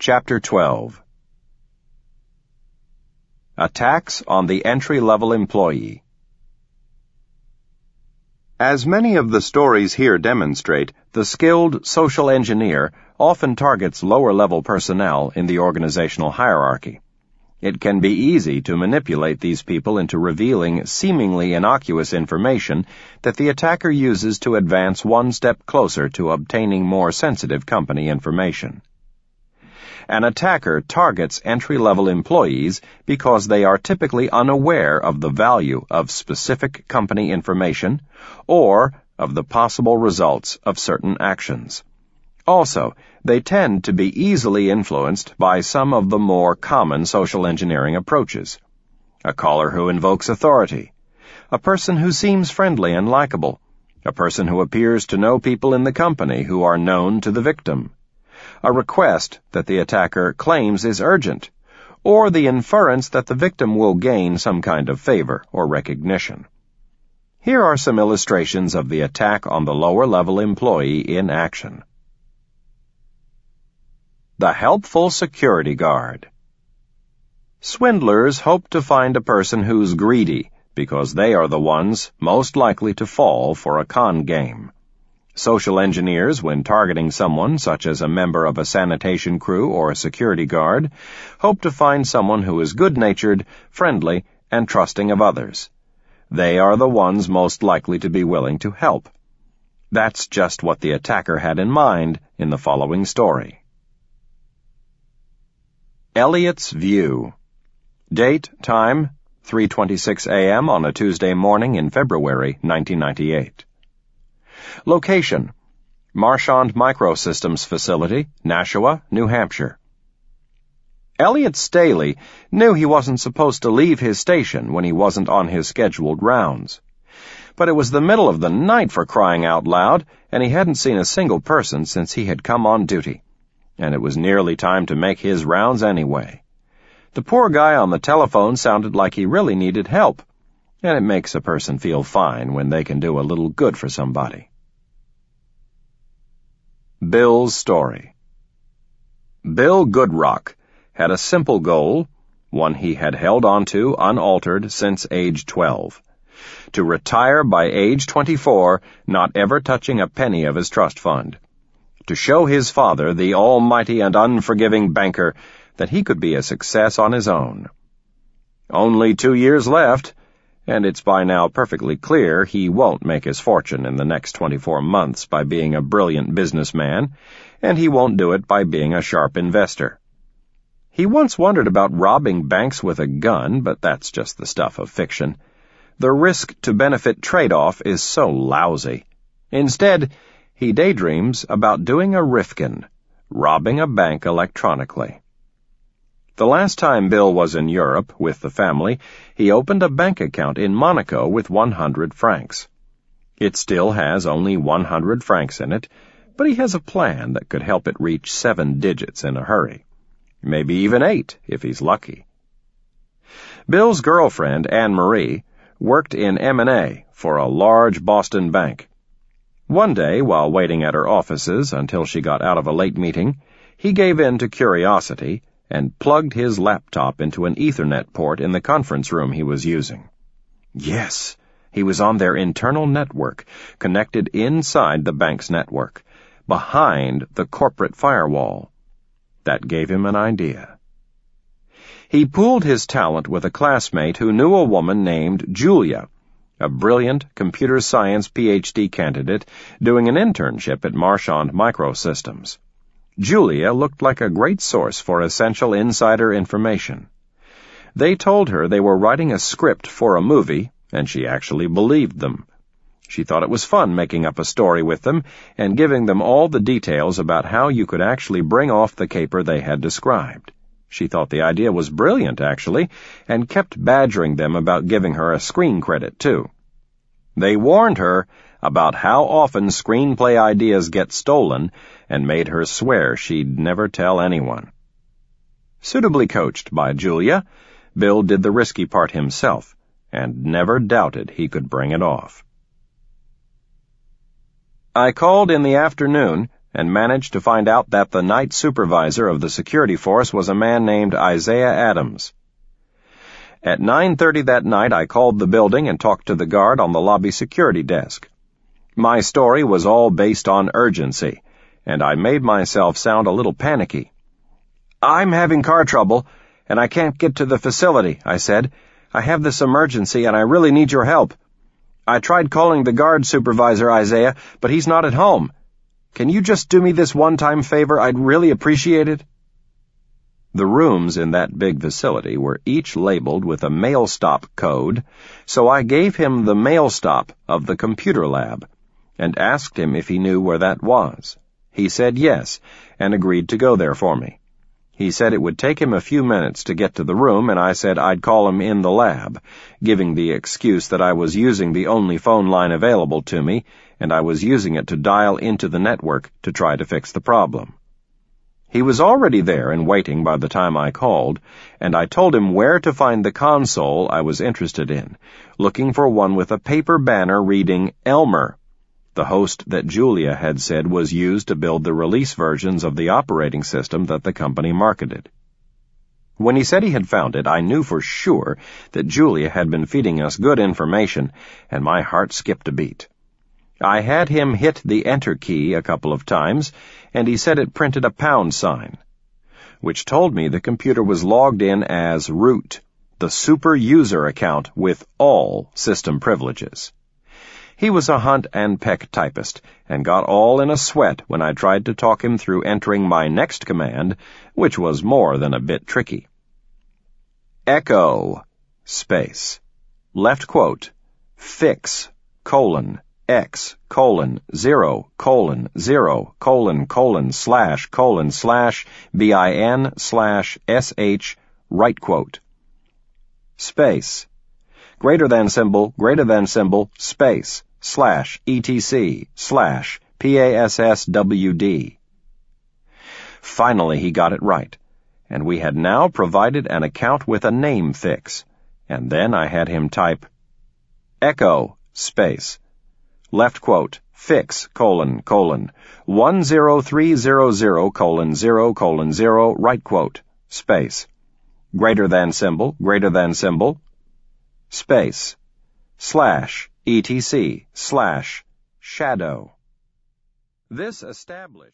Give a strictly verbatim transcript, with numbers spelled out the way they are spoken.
Chapter twelve. Attacks on the Entry-Level Employee. As many of the stories here demonstrate, the skilled social engineer often targets lower-level personnel in the organizational hierarchy. It can be easy to manipulate these people into revealing seemingly innocuous information that the attacker uses to advance one step closer to obtaining more sensitive company information. An attacker targets entry-level employees because they are typically unaware of the value of specific company information or of the possible results of certain actions. Also, they tend to be easily influenced by some of the more common social engineering approaches. A caller who invokes authority, a person who seems friendly and likable, a person who appears to know people in the company who are known to the victim, a request that the attacker claims is urgent, or the inference that the victim will gain some kind of favor or recognition. Here are some illustrations of the attack on the lower-level employee in action. The helpful security guard. Swindlers hope to find a person who's greedy because they are the ones most likely to fall for a con game. Social engineers, when targeting someone such as a member of a sanitation crew or a security guard, hope to find someone who is good-natured, friendly, and trusting of others. They are the ones most likely to be willing to help. That's just what the attacker had in mind in the following story. Elliot's View. Date, time, three twenty-six a.m. on a Tuesday morning in February nineteen ninety-eight. Location, Marchand Microsystems Facility, Nashua, New Hampshire. Elliot Staley knew he wasn't supposed to leave his station when he wasn't on his scheduled rounds. But it was the middle of the night, for crying out loud, and he hadn't seen a single person since he had come on duty. And it was nearly time to make his rounds anyway. The poor guy on the telephone sounded like he really needed help, and it makes a person feel fine when they can do a little good for somebody. Bill's story. Bill Goodrock had a simple goal, one he had held on to unaltered since age twelve. To retire by age twenty-four, not ever touching a penny of his trust fund. To show his father, the almighty and unforgiving banker, that he could be a success on his own. Only two years left, and it's by now perfectly clear he won't make his fortune in the next twenty-four months by being a brilliant businessman, and he won't do it by being a sharp investor. He once wondered about robbing banks with a gun, but that's just the stuff of fiction. The risk-to-benefit trade-off is so lousy. Instead, he daydreams about doing a Rifkin, robbing a bank electronically. The last time Bill was in Europe with the family, he opened a bank account in Monaco with one hundred francs. It still has only one hundred francs in it, but he has a plan that could help it reach seven digits in a hurry. Maybe even eight, if he's lucky. Bill's girlfriend, Anne-Marie, worked in M and A for a large Boston bank. One day, while waiting at her offices until she got out of a late meeting, he gave in to curiosity and plugged his laptop into an Ethernet port in the conference room he was using. Yes, he was on their internal network, connected inside the bank's network, behind the corporate firewall. That gave him an idea. He pooled his talent with a classmate who knew a woman named Julia, a brilliant computer science P H D candidate doing an internship at Marchand Microsystems. Julia looked like a great source for essential insider information. They told her they were writing a script for a movie, and she actually believed them. She thought it was fun making up a story with them and giving them all the details about how you could actually bring off the caper they had described. She thought the idea was brilliant, actually, and kept badgering them about giving her a screen credit, too. They warned her about how often screenplay ideas get stolen and made her swear she'd never tell anyone. Suitably coached by Julia, Bill did the risky part himself and never doubted he could bring it off. I called in the afternoon and managed to find out that the night supervisor of the security force was a man named Isaiah Adams. At nine thirty that night, I called the building and talked to the guard on the lobby security desk. My story was all based on urgency, and I made myself sound a little panicky. "I'm having car trouble, and I can't get to the facility," I said. "I have this emergency, and I really need your help. I tried calling the guard supervisor, Isaiah, but he's not at home. Can you just do me this one-time favor? I'd really appreciate it." The rooms in that big facility were each labeled with a mail stop code, so I gave him the mail stop of the computer lab and asked him if he knew where that was. He said yes, and agreed to go there for me. He said it would take him a few minutes to get to the room, and I said I'd call him in the lab, giving the excuse that I was using the only phone line available to me, and I was using it to dial into the network to try to fix the problem. He was already there and waiting by the time I called, and I told him where to find the console I was interested in, looking for one with a paper banner reading Elmer, the host that Julia had said was used to build the release versions of the operating system that the company marketed. When he said he had found it, I knew for sure that Julia had been feeding us good information, and my heart skipped a beat. I had him hit the enter key a couple of times, and he said it printed a pound sign, which told me the computer was logged in as root, the super user account with all system privileges. He was a Hunt and Peck typist, and got all in a sweat when I tried to talk him through entering my next command, which was more than a bit tricky. Echo, space, left quote, fix, colon, x, colon, zero, colon, zero, colon, colon, slash, colon, slash, bin, slash, sh, right quote. Space, greater than symbol, greater than symbol, space, slash, etc, slash, passwd. Finally he got it right, and we had now provided an account with a name fix, and then I had him type echo, space, left quote, fix, colon, colon, one zero three zero zero, colon, zero, colon, zero, right quote, space, greater than symbol, greater than symbol, space, slash, etc, slash, shadow. This established